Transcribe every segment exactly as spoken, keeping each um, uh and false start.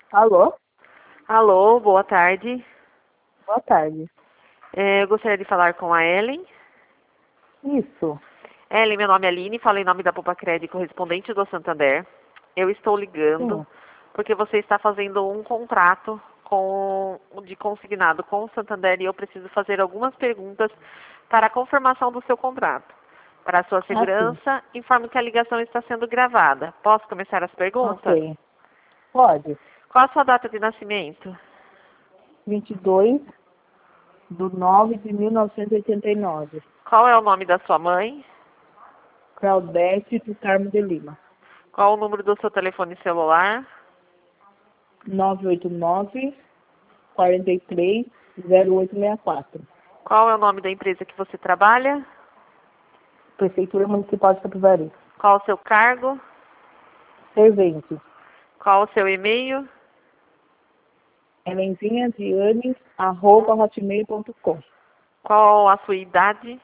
Alô? Alô, boa tarde. Boa tarde. É, eu gostaria de falar com a Ellen. Isso. Ellen, meu nome é Aline, falo em nome da Poupa Crédito, correspondente do Santander. Eu estou ligando Sim. porque você está fazendo um contrato com, de consignado com o Santander e eu preciso fazer algumas perguntas para a confirmação do seu contrato. Para a sua Ah, sim. segurança, informo que a ligação está sendo gravada. Posso começar as perguntas? Ok. Pode. Qual a sua data de nascimento? vinte e dois de nove de mil novecentos e oitenta e nove. Qual é o nome da sua mãe? Claudete do Carmo de Lima. Qual o número do seu telefone celular? nove oito nove, quatro três, zero oito seis quatro. Qual é o nome da empresa que você trabalha? Prefeitura Municipal de Capivari. Qual o seu cargo? Servente. Qual o seu e-mail? Elenzinha Diane, arroba hotmail ponto com. Qual a sua idade?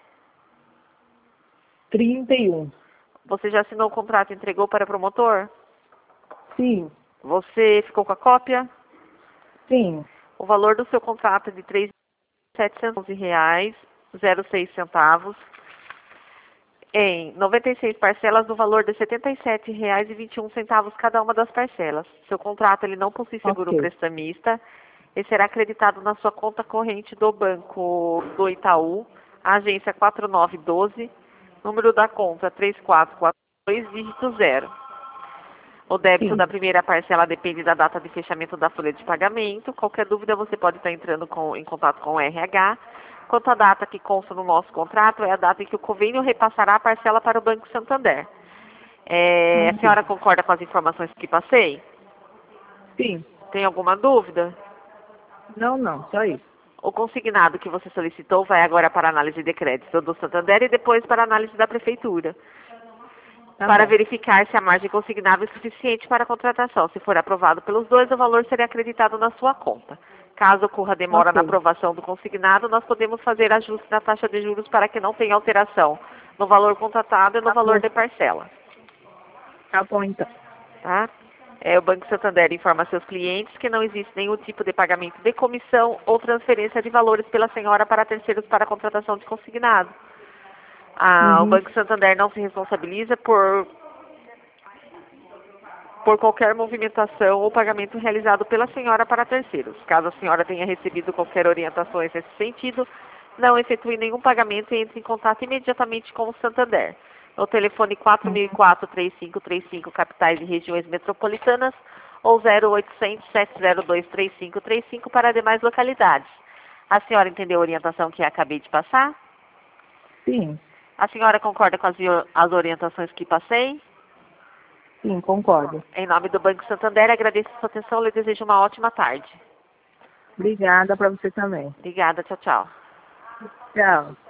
trinta e um. Você já assinou o contrato e entregou para o promotor? Sim. Você ficou com a cópia? Sim. O valor do seu contrato é de três mil setecentos e onze reais e zero seis centavos em noventa e seis parcelas no valor de setenta e sete reais e vinte e um centavos cada uma das parcelas. Seu contrato ele não possui seguro Ok. prestamista e será acreditado na sua conta corrente do Banco do Itaú, agência quatro nove um dois, número da conta três quatro quatro dois, dígito zero. O débito Sim. da primeira parcela depende da data de fechamento da folha de pagamento. Qualquer dúvida você pode estar entrando com- em contato com o R H. Quanto à data que consta no nosso contrato, é a data em que o convênio repassará a parcela para o Banco Santander. É, a Ok. senhora concorda com as informações que passei? Sim. Tem alguma dúvida? Não, não. Só isso. O consignado que você solicitou vai agora para a análise de crédito do Santander e depois para a análise da Prefeitura, Tá para bom. verificar se a margem consignável é suficiente para a contratação. Se for aprovado pelos dois, o valor será acreditado na sua conta. Caso ocorra demora na Ok. aprovação do consignado, nós podemos fazer ajuste na taxa de juros para que não tenha alteração no valor contratado e no Tá valor bom. de parcela. Tá bom, então. Tá? É, o Banco Santander informa seus clientes que não existe nenhum tipo de pagamento de comissão ou transferência de valores pela senhora para terceiros para a contratação de consignado. Ah, o Uhum. Banco Santander não se responsabiliza por, por qualquer movimentação ou pagamento realizado pela senhora para terceiros. Caso a senhora tenha recebido qualquer orientação nesse sentido, não efetue nenhum pagamento e entre em contato imediatamente com o Santander. No telefone quatro mil e quatro, três cinco três cinco, capitais e regiões metropolitanas, ou zero oitocentos, sete zero dois, três cinco três cinco para demais localidades. A senhora entendeu a orientação que acabei de passar? Sim. A senhora concorda com as, as orientações que passei? Sim, concordo. Em nome do Banco Santander, agradeço a sua atenção e lhe desejo uma ótima tarde. Obrigada para você também. Obrigada, tchau, tchau. Tchau.